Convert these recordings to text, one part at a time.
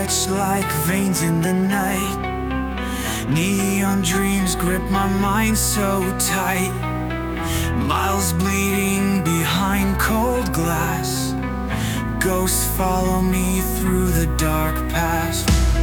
stretch like veins in the night. Neon dreams grip my mind so tight. Miles bleeding behind cold glass. Ghosts follow me through the dark past.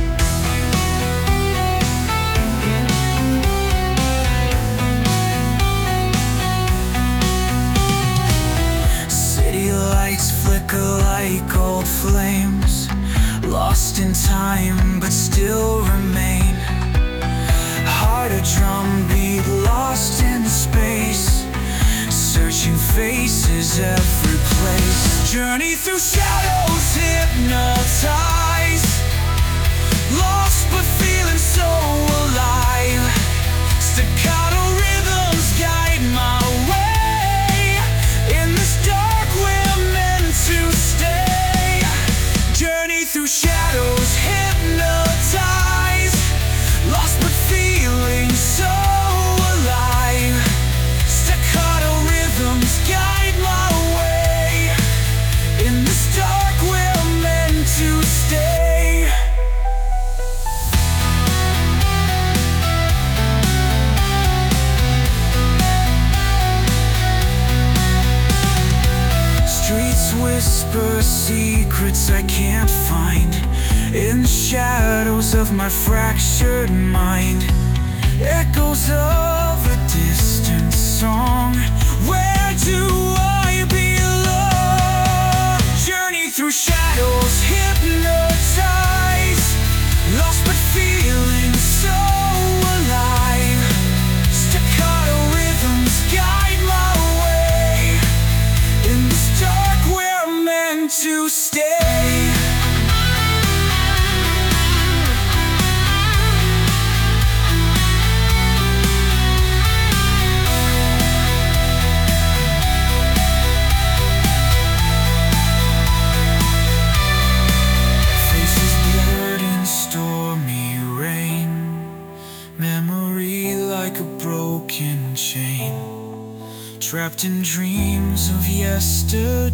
City lights flicker like old flames, lost in time but still remain. Heart a drumbeat lost in space, searching faces every place. Journey through shadows, hypnotized, lost but feeling so alive. Staccato rhythms guide my way. In this dark we're meant to stay. Journey through shadows, hypnotized, lost but feeling so alive. Staccato rhythms guide my way. In this dark we're meant to stay. Streets whisper secrets I can't find, in shadows of my fractured mind. Echoes of a distant song, where do I belong? Journey through shadows, hypnotized, lost but feeling so alive. Staccato rhythms guide my way. In this dark we're meant to stay. Faces blurred in stormy rain, memory like a broken chain, trapped in dreams of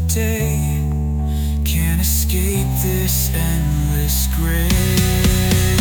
yesterday. Can't escape this endless gray.